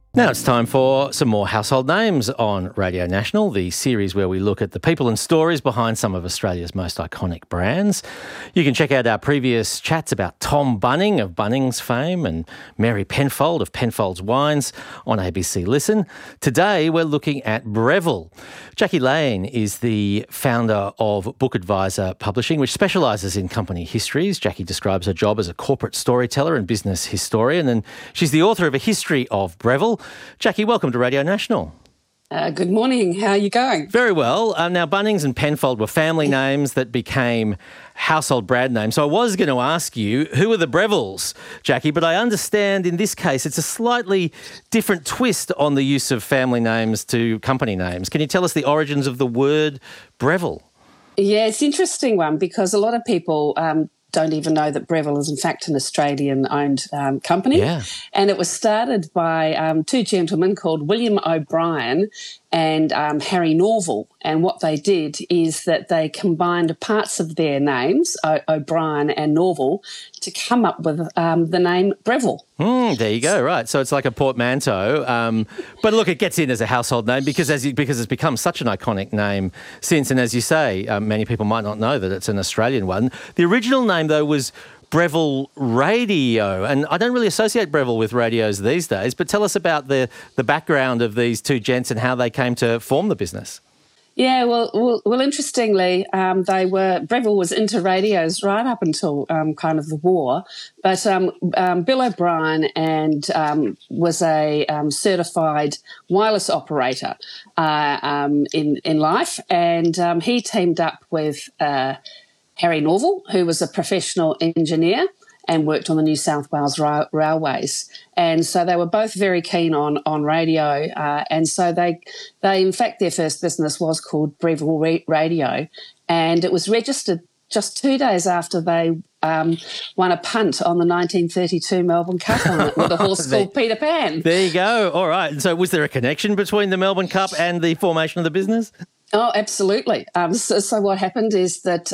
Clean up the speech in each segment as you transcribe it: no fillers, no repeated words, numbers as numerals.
Now it's time for some more household names on Radio National, the series where we look at the people and stories behind some of Australia's most iconic brands. You can check out our previous chats about Tom Bunning of Bunnings fame and Mary Penfold of Penfold's Wines on ABC Listen. Today we're looking at Breville. Jackie Lane is the founder of Book Advisor Publishing, which specialises in company histories. Jackie describes her job as a corporate storyteller and business historian, and she's the author of A History of Breville. Jackie, welcome to Radio National. Good morning. How are you going? Very well. Now, Bunnings and Penfold were family names that became household brand names. So I was going to ask you, who are the Brevilles, Jackie? But I understand in this case it's a slightly different twist on the use of family names to company names. Can you tell us the origins of the word Breville? Yeah, it's an interesting one because a lot of people don't even know that Breville is in fact an Australian-owned company. Yeah. And it was started by two gentlemen called William O'Brien and Harry Norval. And what they did is that they combined parts of their names, O'Brien and Norval, to come up with the name Breville. There you go, right. So it's like a portmanteau. But look, it gets in as a household name because it's become such an iconic name since. And as you say, many people might not know that it's an Australian one. The original name, though, was Breville Radio, and I don't really associate Breville with radios these days, but tell us about the background of these two gents and how they came to form the business. Yeah, well. Interestingly, Breville was into radios right up until kind of the war. But Bill O'Brien was a certified wireless operator in life, and he teamed up with Harry Norval, who was a professional engineer and worked on the New South Wales railways. And so they were both very keen on radio. And so they, in fact, their first business was called Breville Radio. And it was registered just 2 days after they won a punt on the 1932 Melbourne Cup on it with a horse called Peter Pan. There you go. All right. So was there a connection between the Melbourne Cup and the formation of the business? Oh, absolutely. So what happened is that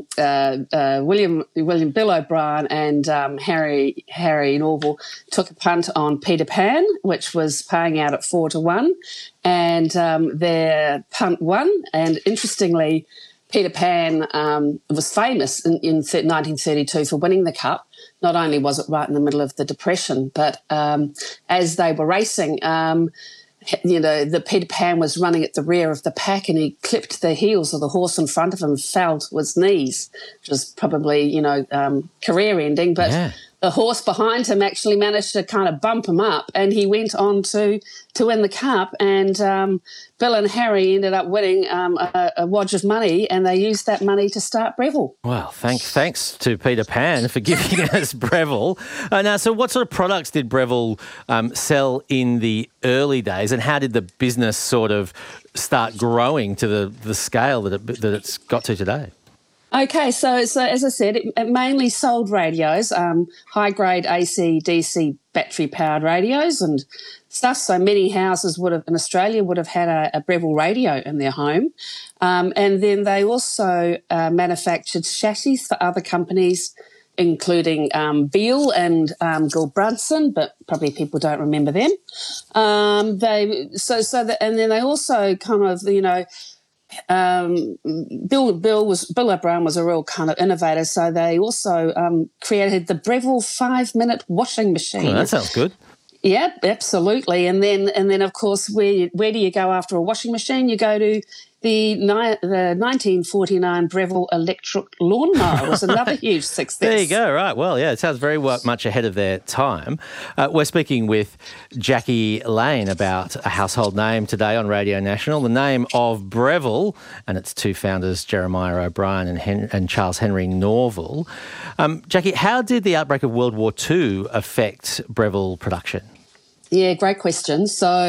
Bill O'Brien and Harry Norval took a punt on Peter Pan, which was paying out at 4-1, and their punt won. And interestingly, Peter Pan was famous in 1932 for winning the cup. Not only was it right in the middle of the Depression, but as they were racing, the Peter Pan was running at the rear of the pack and he clipped the heels of the horse in front of him, fell to his knees, which was probably, career ending. But the horse behind him actually managed to kind of bump him up and he went on to win the cup. And Bill and Harry ended up winning a wodge of money and they used that money to start Breville. Well, thanks to Peter Pan for giving us Breville. Now, so what sort of products did Breville sell in the early days and how did the business sort of start growing to the scale that it's got to today? Okay, so as I said, it mainly sold radios, high-grade AC, DC, battery-powered radios and stuff. So many houses in Australia would have had a Breville radio in their home. And then they also manufactured chassis for other companies, including Beale and Gulbrunson, but probably people don't remember them. And then they also kind of, Bill O'Brien was a real kind of innovator, so they also created the Breville 5-minute washing machine. Oh, that sounds good. Yeah, absolutely. And then of course, where do you go after a washing machine? You go to the 1949 Breville electric lawnmower was another huge success. There you go, right. Well, yeah, it sounds very much ahead of their time. We're speaking with Jackie Lane about a household name today on Radio National, the name of Breville, and its two founders, Jeremiah O'Brien and Charles Henry Norval. Jackie, how did the outbreak of World War II affect Breville production? Yeah, great question. So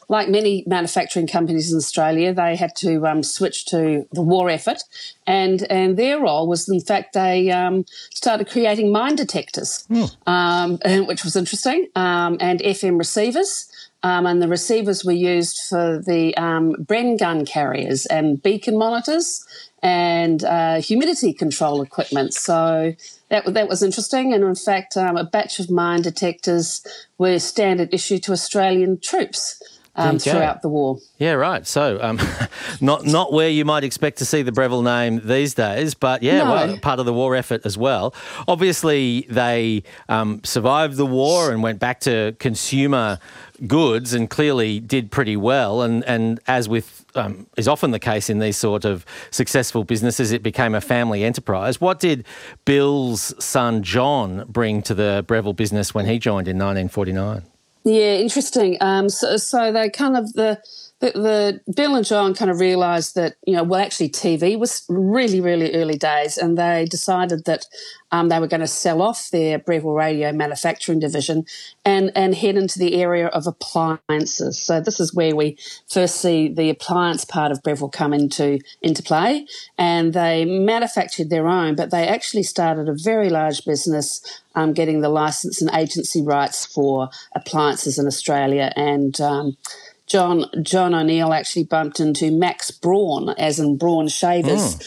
like many manufacturing companies in Australia, they had to switch to the war effort, and their role was, in fact, they started creating mine detectors, which was interesting, and FM receivers. And the receivers were used for the Bren gun carriers and beacon monitors and humidity control equipment. So that was interesting. And, in fact, a batch of mine detectors were standard issue to Australian troops throughout the war. Yeah, right. So not where you might expect to see the Breville name these days, but, well, part of the war effort as well. Obviously, they survived the war and went back to consumer goods and clearly did pretty well. And as with is often the case in these sort of successful businesses, it became a family enterprise. What did Bill's son John bring to the Breville business when he joined in 1949? Yeah, interesting. So they kind of the Bill and John kind of realised that, actually TV was really, really early days, and they decided that they were going to sell off their Breville Radio manufacturing division and head into the area of appliances. So this is where we first see the appliance part of Breville come into play, and they manufactured their own, but they actually started a very large business getting the licence and agency rights for appliances in Australia, and John O'Neill actually bumped into Max Braun, as in Braun Shavers,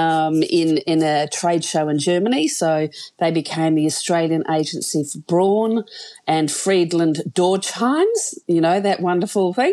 in a trade show in Germany. So they became the Australian agency for Braun and Friedland Dorjheims, that wonderful thing.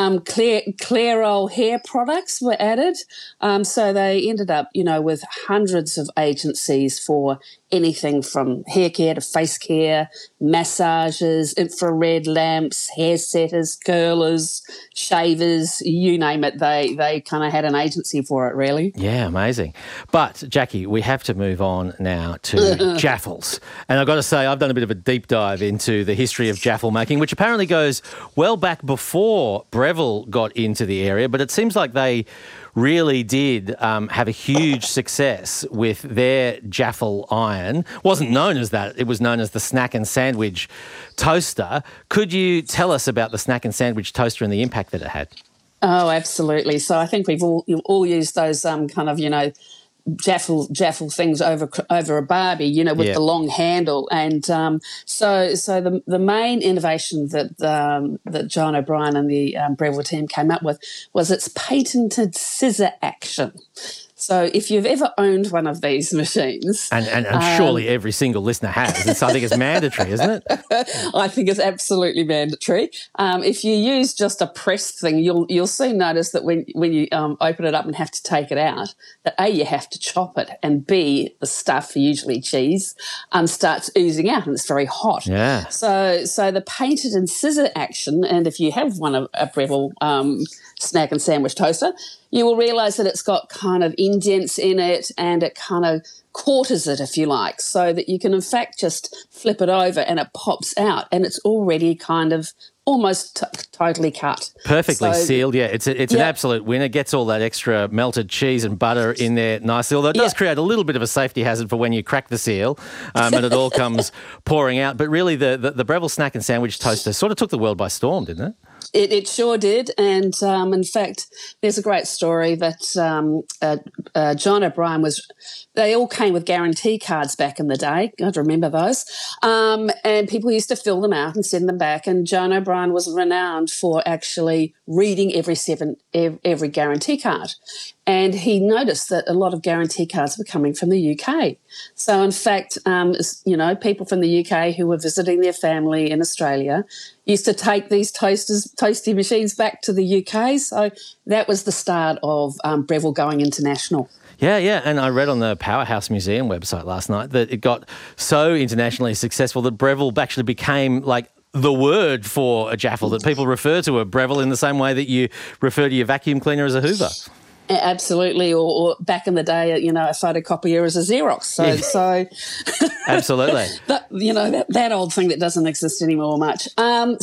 Clairol hair products were added. So they ended up, with hundreds of agencies for anything from hair care to face care, massages, infrared lamps, hair setters, curlers, shavers, you name it. They kind of had an agency for it, really. Yeah, amazing. But, Jackie, we have to move on now to Jaffles. And I've got to say, I've done a bit of a deep dive into the history of Jaffle making, which apparently goes well back before Breville got into the area, but it seems like they really did have a huge success with their Jaffle iron. Wasn't known as that. It was known as the snack and sandwich toaster. Could you tell us about the snack and sandwich toaster and the impact that it had? Oh, absolutely. So I think we've all used those kind of, Jaffle things over a Barbie, with the long handle, and so the main innovation that John O'Brien and the Breville team came up with was its patented scissor action. So if you've ever owned one of these machines... And surely every single listener has. I think it's mandatory, isn't it? I think it's absolutely mandatory. If you use just a pressed thing, you'll soon notice that when you open it up and have to take it out, that A, you have to chop it, and B, the stuff, usually cheese, starts oozing out and it's very hot. Yeah. So the patented scissor action, and if you have one of a Breville snack and sandwich toaster, you will realise that it's got kind of indents in it, and it kind of quarters it, if you like, so that you can in fact just flip it over and it pops out, and it's already kind of almost totally cut. Perfectly sealed, yeah. It's an absolute winner. Gets all that extra melted cheese and butter in there nicely, although it does create a little bit of a safety hazard for when you crack the seal and it all comes pouring out. But really the Breville snack and sandwich toaster sort of took the world by storm, didn't it? It sure did, and in fact, there's a great story that John O'Brien they all came with guarantee cards back in the day. I remember those. And people used to fill them out and send them back, and John O'Brien was renowned for actually reading every guarantee card. And he noticed that a lot of guarantee cards were coming from the UK. So, in fact, people from the UK who were visiting their family in Australia used to take these toasty machines back to the UK. So that was the start of Breville going international. Yeah, and I read on the Powerhouse Museum website last night that it got so internationally successful that Breville actually became like the word for a Jaffle, that people refer to a Breville in the same way that you refer to your vacuum cleaner as a Hoover. Absolutely, or back in the day, a photocopier as a Xerox. So absolutely. that old thing that doesn't exist anymore much. And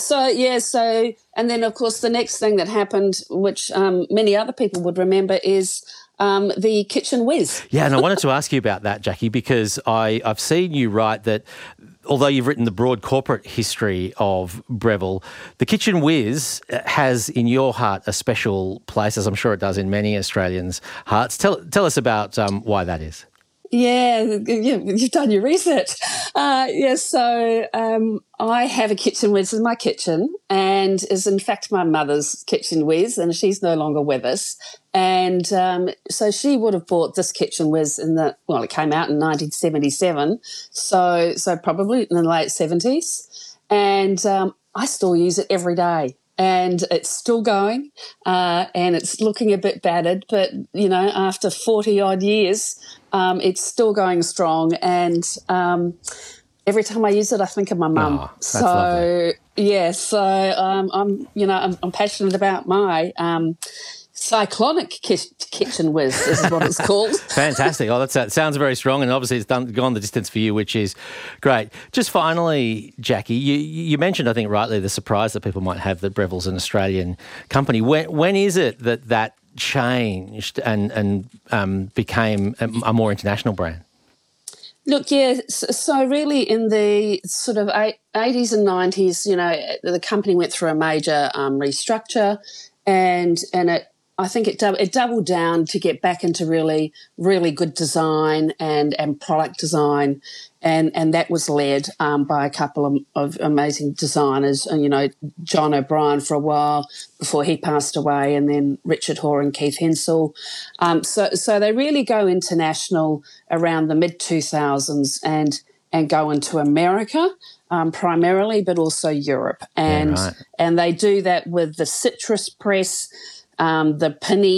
then, of course, the next thing that happened, which many other people would remember, is the kitchen whiz. Yeah, and I wanted to ask you about that, Jackie, because I've seen you write that although you've written the broad corporate history of Breville, the Kitchen Whiz has in your heart a special place, as I'm sure it does in many Australians' hearts. Tell us about why that is. Yeah, you've done your research. So I have a Kitchen Whiz in my kitchen, and is in fact my mother's Kitchen Whiz, and she's no longer with us. And so she would have bought this Kitchen Whiz it came out in 1977, so probably in the late 70s. And I still use it every day. And it's still going, and it's looking a bit battered, but, after 40-odd years, it's still going strong. And every time I use it, I think of my mum. Oh, that's lovely. I'm passionate about my cyclonic Kitchen Whiz is what it's called. Fantastic. Oh, that sounds very strong, and obviously it's gone the distance for you, which is great. Just finally, Jackie, you mentioned, I think rightly, the surprise that people might have that Breville's an Australian company. When is it that changed and became a more international brand? Look, so really in the sort of 80s and 90s, the company went through a major restructure, and I think it doubled down to get back into really, really good design and product design, and that was led by a couple of amazing designers. And, John O'Brien for a while before he passed away, and then Richard Hoare and Keith Hensel. So they really go international around the mid-2000s and go into America primarily, but also Europe. And they do that with the Citrus Press, the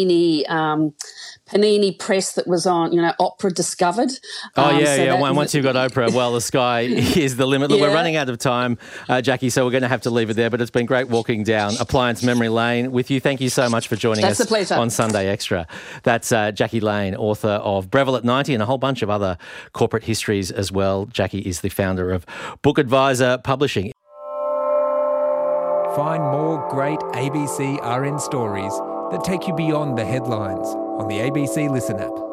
Panini press that was on, Opera Discovered. Once you've got Oprah, well, the sky is the limit. Look, we're running out of time, Jackie, so we're going to have to leave it there. But it's been great walking down Appliance Memory Lane with you. Thank you so much for joining us on Sunday Extra. That's Jackie Lane, author of Breville at 90 and a whole bunch of other corporate histories as well. Jackie is the founder of Book Advisor Publishing. Find more great ABC RN stories that take you beyond the headlines on the ABC Listen app.